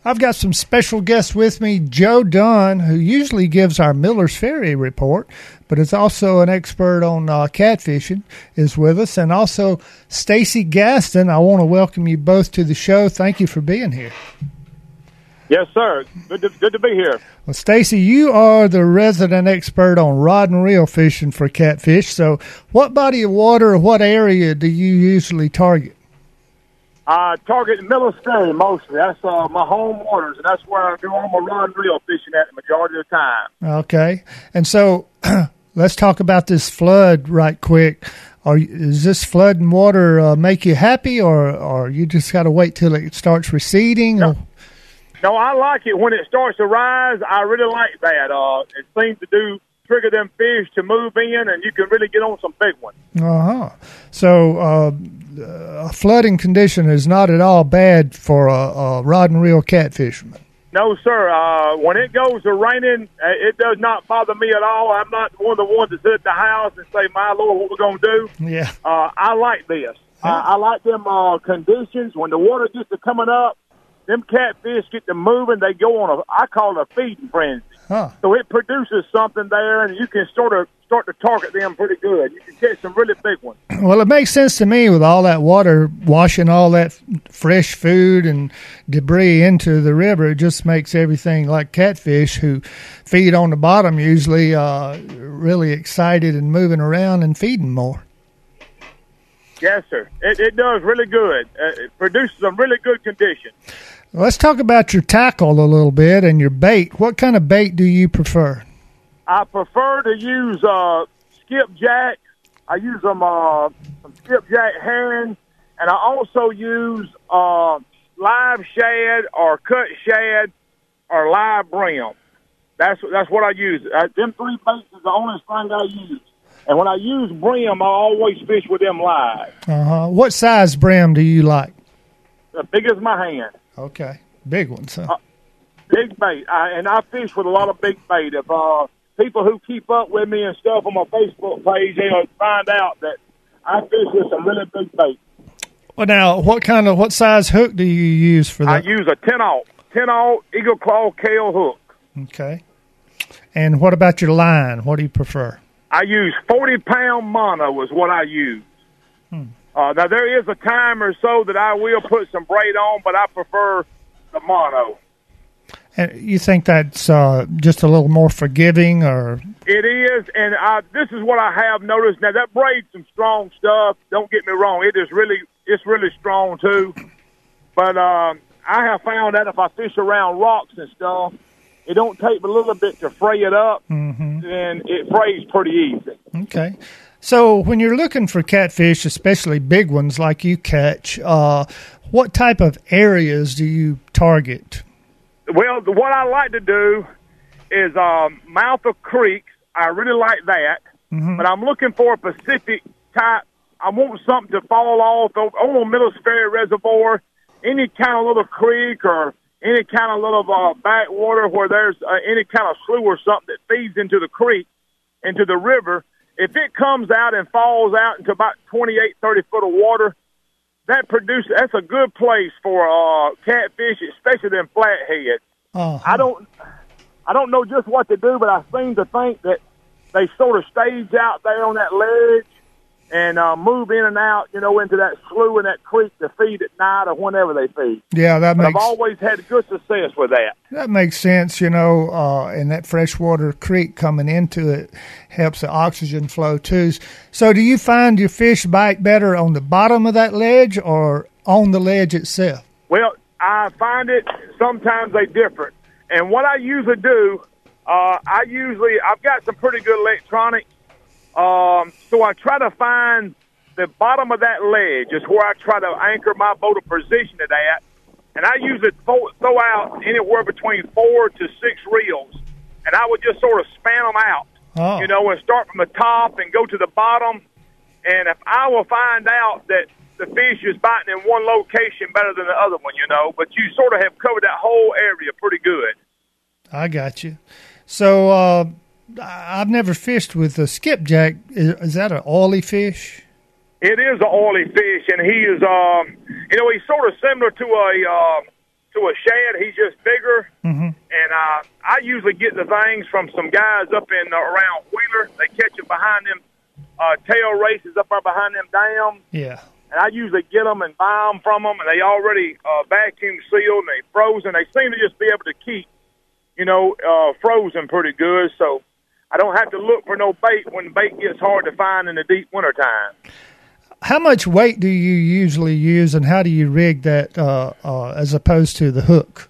I've got some special guests with me. Joe Dunn, who usually gives our Miller's Ferry report, but is also an expert on catfishing, is with us. And also Stacy Gaston. I want to welcome you both to the show. Thank you for being here. Yes, sir. Good to be here. Well, Stacy, you are the resident expert on rod and reel fishing for catfish. So what body of water or what area do you usually target? I target Miller's Ferry mostly. That's my home waters, and that's where I do all my rod and reel fishing at the majority of the time. Okay. And so let's talk about this flood right quick. Is this flood and water make you happy, or you just got to wait till it starts receding? No, I like it when it starts to rise. I really like that. It seems to trigger them fish to move in, and you can really get on some big ones. So a flooding condition is not at all bad for a rod and reel catfisherman. No, sir. When it goes to raining, it does not bother me at all. I'm not one of the ones that sit at the house and say, "My Lord, what we're going to do?" Yeah. I like this. I like them conditions when the water gets to coming up. Them catfish get to moving. They go on I call it a feeding frenzy. So it produces something there, and you can sort of start to target them pretty good. You can catch some really big ones. Well, it makes sense to me with all that water washing all that fresh food and debris into the river. It just makes everything like catfish who feed on the bottom usually really excited and moving around and feeding more. Yes, sir. It does really good. It produces some really good conditions. Let's talk about your tackle a little bit and your bait. What kind of bait do you prefer? I prefer to use skipjack. I use some skipjack herring, and I also use live shad or cut shad or live brim. That's what I use. Them three baits is the only thing I use. And when I use brim, I always fish with them live. What size brim do you like? The big as my hand. Okay. Big ones, huh? Big bait. And I fish with a lot of big bait. If people who keep up with me and stuff on my Facebook page, they'll find out that I fish with some really big bait. Well, now, what size hook do you use for that? I use a 10-aught Eagle Claw Kale hook. Okay. And what about your line? What do you prefer? I use 40-pound mono is what I use. Now, there is a time or so that I will put some braid on, but I prefer the mono. And you think that's just a little more forgiving, or? It is, and this is what I have noticed. Now, that braid's some strong stuff. Don't get me wrong. It's really strong, too. But I have found that if I fish around rocks and stuff, it don't take a little bit to fray it up, and it frays pretty easy. Okay. So when you're looking for catfish, especially big ones like you catch, what type of areas do you target? Well, what I like to do is mouth of creeks. I really like that. But I'm looking for a Pacific type. I want something to fall off on Miller's Ferry Reservoir, any kind of little creek or any kind of little backwater where there's any kind of slough or something that feeds into the creek, into the river. If it comes out and falls out into about 28, 30 foot of water, that's a good place for catfish, especially them flatheads. I don't know just what to do, but I seem to think that they sort of stage out there on that ledge and move in and out, into that slough and that creek to feed at night or whenever they feed. Yeah, I've always had good success with that. That makes sense, and that freshwater creek coming into it helps the oxygen flow too. So do you find your fish bite better on the bottom of that ledge or on the ledge itself? Well, I find it sometimes they different. And what I usually do, I've got some pretty good electronics. So I try to find the bottom of that ledge is where I try to anchor my boat or position it at. And I usually throw out anywhere between 4 to 6 reels. And I would just sort of span them out, and start from the top and go to the bottom. And if I will find out that the fish is biting in one location better than the other one, but you sort of have covered that whole area pretty good. I got you. So, I've never fished with a skipjack. Is that an oily fish? It is an oily fish, and he is, he's sort of similar to to a shad. He's just bigger. Mm-hmm. And I usually get the things from some guys up in around Wheeler. They catch them behind them tail races up there behind them dams. Yeah. And I usually get them and buy them from them, and they already vacuum sealed and they frozen. They seem to just be able to keep, frozen pretty good. So I don't have to look for no bait when the bait gets hard to find in the deep wintertime. How much weight do you usually use, and how do you rig that as opposed to the hook?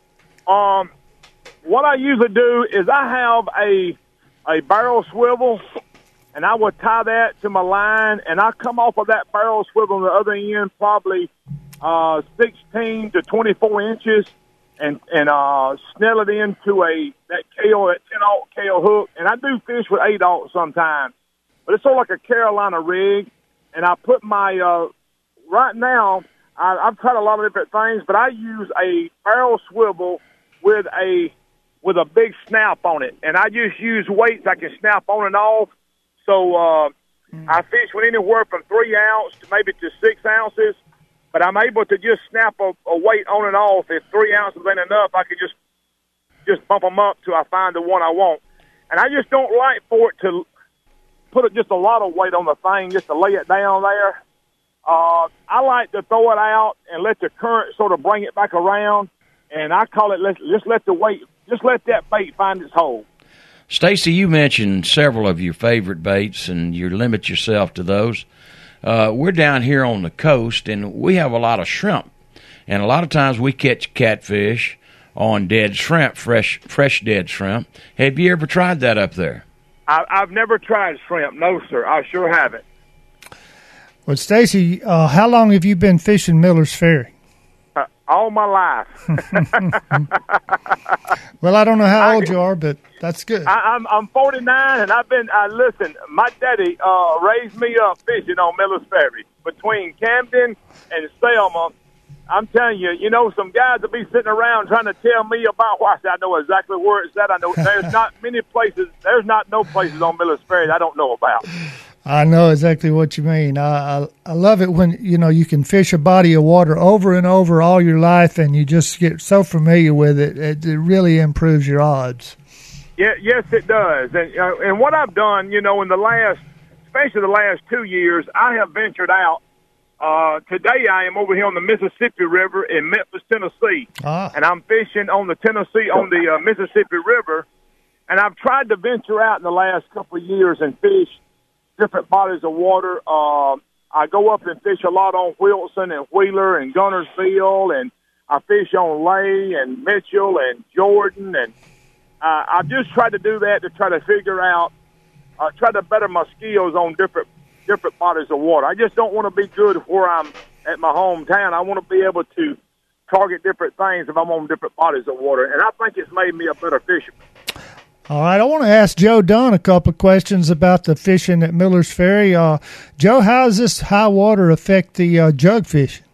What I usually do is I have a barrel swivel, and I would tie that to my line, and I come off of that barrel swivel on the other end probably 16 to 24 inches, and snell it into that 10-aught KO hook. And I do fish with 8-aught sometimes, but it's sort of like a Carolina rig. And I put my right now. I've tried a lot of different things, but I use a barrel swivel with a big snap on it, and I just use weights I can snap on and off. So I fish with anywhere from 3 ounce to maybe to 6 ounces, but I'm able to just snap a weight on and off. If 3 ounces ain't enough, I can just bump them up till I find the one I want. And I just don't like for it to put just a lot of weight on the thing just to lay it down there. I like to throw it out and let the current sort of bring it back around, and I call it just let that bait find its hole. Stacy, you mentioned several of your favorite baits, and you limit yourself to those. We're down here on the coast, and we have a lot of shrimp, and a lot of times we catch catfish on dead shrimp, fresh dead shrimp. Have you ever tried that up there? I've never tried shrimp. No, sir. I sure haven't. Well, Stacy, how long have you been fishing Miller's Ferry? All my life. Well, I don't know how old you are, but that's good. I'm 49, and listen, my daddy raised me up fishing on Miller's Ferry. Between Camden and Selma, I'm telling you, some guys will be sitting around trying to tell me about why. I know exactly where it's at. I know there's not many places. There's not no places on Miller's Ferry that I don't know about. I know exactly what you mean. I love it when, you can fish a body of water over and over all your life, and you just get so familiar with it. It really improves your odds. Yeah, yes, it does. And what I've done, in especially the last 2 years, I have ventured out. Today I am over here on the Mississippi River in Memphis, Tennessee, and I'm fishing on the Mississippi River, and I've tried to venture out in the last couple of years and fish different bodies of water. I go up and fish a lot on Wilson and Wheeler and Gunnersville, and I fish on Lay and Mitchell and Jordan, and I've just tried to do that to try to figure out, try to better my skills on different bodies of water. I just don't want to be good where I'm at my hometown. I want to be able to target different things if I'm on different bodies of water, and I think it's made me a better fisherman. All right, I want to ask Joe Dunn a couple of questions about the fishing at Miller's Ferry. Joe, how does this high water affect the jug fishing?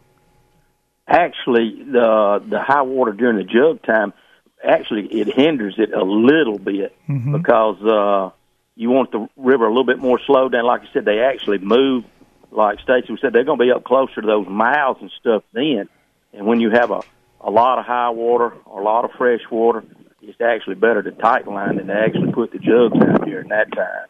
Actually, the high water during the jug time, actually it hinders it a little bit because you want the river a little bit more slowed down. Like I said, they actually move. Like Stacy said, they're going to be up closer to those mouths and stuff then. And when you have a lot of high water or a lot of fresh water, it's actually better to tight line than to actually put the jugs out during that time.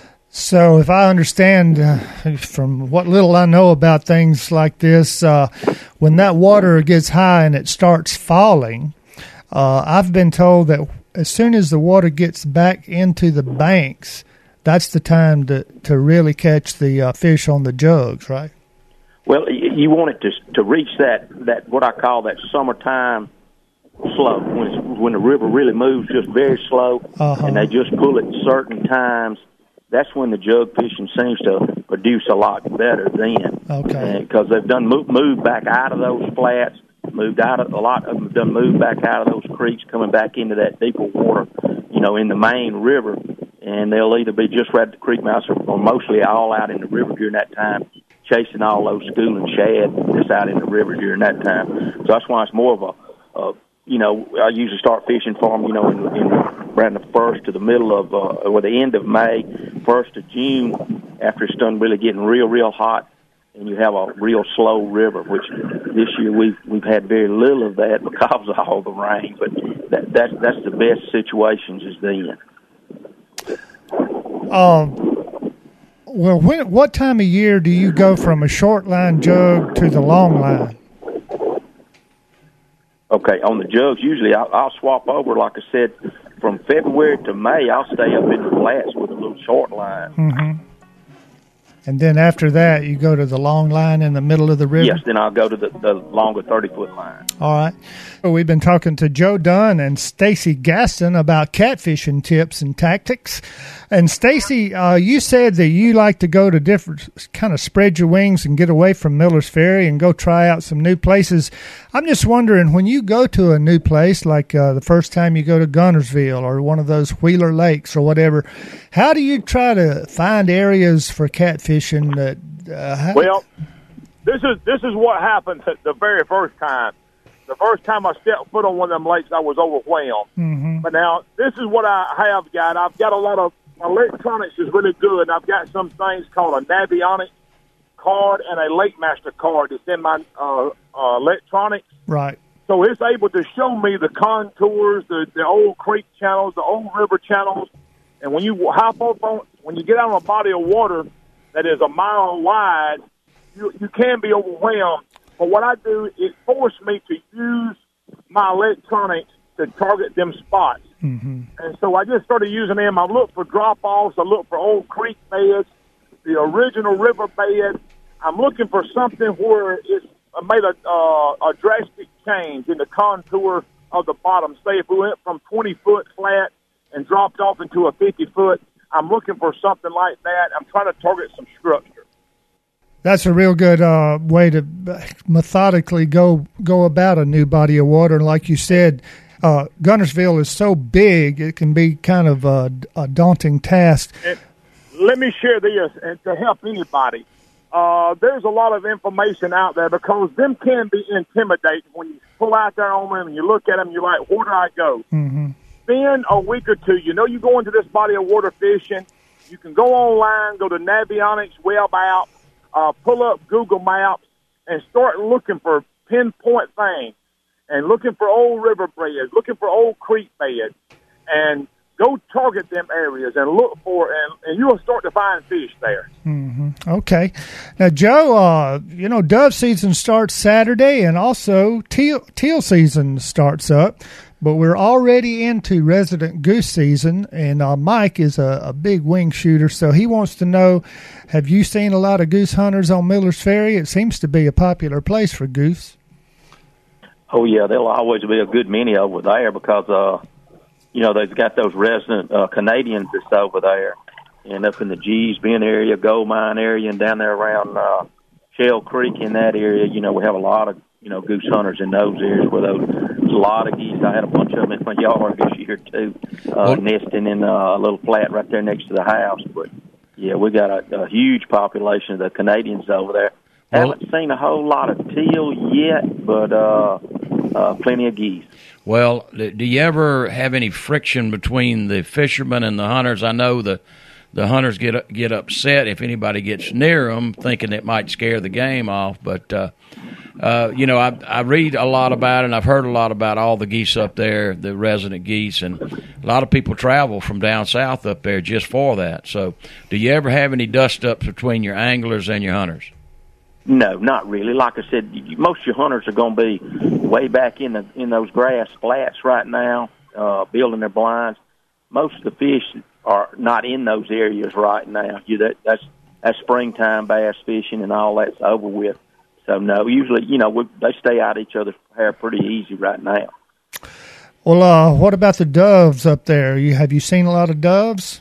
So if I understand from what little I know about things like this, when that water gets high and it starts falling, I've been told that as soon as the water gets back into the banks, that's the time to really catch the fish on the jugs, right? Well, you want it to reach that what I call that summertime slow, when the river really moves just very slow, and they just pull it certain times. That's when the jug fishing seems to produce a lot better then. Okay. Because they've done moved back out of those flats, a lot of them have done moved back out of those creeks, coming back into that deeper water, in the main river, and they'll either be just right at the creek mouth or mostly all out in the river during that time, chasing all those schooling shad that's out in the river during that time. So that's why it's more of I usually start fishing for them, in around the 1st to the middle of, or the end of May, 1st of June, after it's done really getting real, real hot. and you have a real slow river, which this year we've had very little of that because of all the rain. But that's the best situations is then. Well, what time of year do you go from a short line jug to the long line? Okay, on the jugs, usually I'll swap over, like I said, from February to May, I'll stay up in the flats with a little short line. Mm-hmm. And then after that, you go to the long line in the middle of the river? Yes, then I'll go to the longer 30-foot line. All right. Well, we've been talking to Joe Dunn and Stacy Gaston about catfishing tips and tactics. And Stacy, you said that you like to go to different, kind of spread your wings and get away from Miller's Ferry and go try out some new places. I'm just wondering, when you go to a new place, like the first time you go to Guntersville or one of those Wheeler Lakes or whatever, how do you try to find areas for catfishing? Well, this is what happened the very first time. The first time I stepped foot on one of them lakes, I was overwhelmed. Mm-hmm. But now, this is what I have got. I've got a lot of electronics is really good. I've got some things called a Navionics card and a Lake Master card that's in my electronics. Right. So it's able to show me the contours, the old creek channels, the old river channels. And when you hop up when you get out on a body of water that is a mile wide, you can be overwhelmed. But what I do, it forced me to use my electronics to target them spots. Mm-hmm. And so I just started using them. I look for drop-offs. I look for old creek beds, the original river bed. I'm looking for something where it's made a drastic change in the contour of the bottom. Say if we went from 20-foot flat and dropped off into a 50-foot, I'm looking for something like that. I'm trying to target some structure. That's a real good way to methodically go about a new body of water. And like you said, Guntersville is so big, it can be kind of a daunting task. And let me share this and to help anybody. There's a lot of information out there because them can be intimidating. When you pull out there on them and you look at them, you're like, where do I go? Mm-hmm. Spend a week or two. You know you go into this body of water fishing. You can go online, go to Navionics web app, pull up Google Maps, and start looking for pinpoint things and looking for old river beds, looking for old creek beds, and go target them areas and look for and you will start to find fish there. Mm-hmm. Okay. Now, Joe, dove season starts Saturday, and also teal season starts up. But we're already into resident goose season, and Mike is a big wing shooter, so he wants to know, have you seen a lot of goose hunters on Miller's Ferry? It seems to be a popular place for goose. Oh, yeah, there'll always be a good many over there because, they've got those resident Canadians that's over there. And up in the Gees Bend area, Gold Mine area, and down there around Shell Creek in that area, we have a lot of, goose hunters in those areas where there's a lot of geese. I had a bunch of them in my yard this year, too, nesting in a little flat right there next to the house. But, yeah, we got a huge population of the Canadians over there. Haven't seen a whole lot of teal yet, but plenty of geese. Well, do you ever have any friction between the fishermen and the hunters? I know the hunters get upset if anybody gets near them, thinking it might scare the game off. But I read a lot about it, and I've heard a lot about all the geese up there, the resident geese, and a lot of people travel from down south up there just for that. So, do you ever have any dust-ups between your anglers and your hunters? No, not really. Like I said, most of your hunters are going to be way back in those grass flats right now, building their blinds. Most of the fish are not in those areas right now. That's springtime bass fishing, and all that's over with. So no, usually they stay out of each other's hair pretty easy right now. Well, what about the doves up there? Have you seen a lot of doves?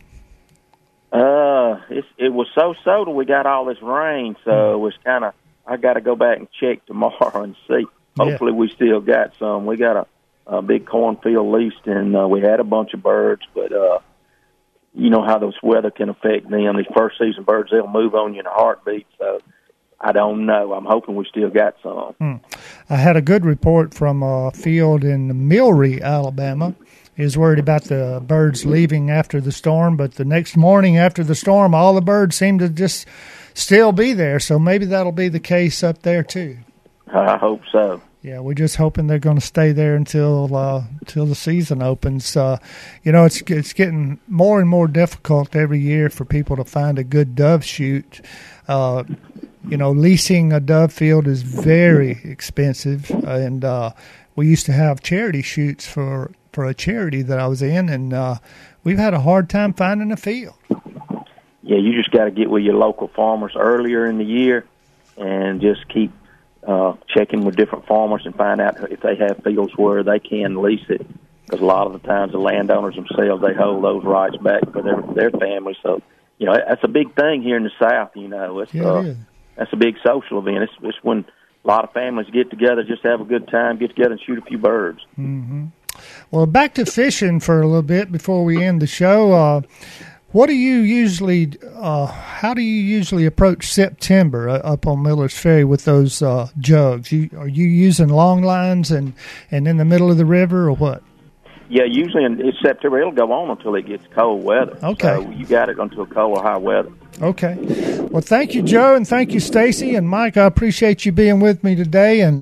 It was so-so till we got all this rain, so it was kind of, I got to go back and check tomorrow and see. Hopefully we still got some. We got a big cornfield leased, and we had a bunch of birds, but you know how this weather can affect them. These first season birds, they'll move on you in a heartbeat, so I don't know. I'm hoping we still got some. I had a good report from a field in Milry, Alabama. He was worried about the birds leaving after the storm, but the next morning after the storm, all the birds seemed to just still be there. So maybe that'll be the case up there too. I hope so. Yeah, we're just hoping they're going to stay there until the season opens. It's getting more and more difficult every year for people to find a good dove chute. Leasing a dove field is very expensive, and we used to have charity chutes for a charity that I was in, and we've had a hard time finding a field. Yeah, you just got to get with your local farmers earlier in the year and just keep checking with different farmers and find out if they have fields where they can lease it. Because a lot of the times the landowners themselves, they hold those rights back for their family. So, that's a big thing here in the South. That's a big social event. It's when a lot of families get together, just have a good time, get together and shoot a few birds. Mm-hmm. Well, back to fishing for a little bit before we end the show. How do you usually approach September up on Miller's Ferry with those jugs? Are you using long lines and in the middle of the river, or what? Yeah, usually in September it'll go on until it gets cold weather. Okay, so you got it until cold or high weather. Okay. Well, thank you, Joe, and thank you, Stacy and Mike. I appreciate you being with me today, and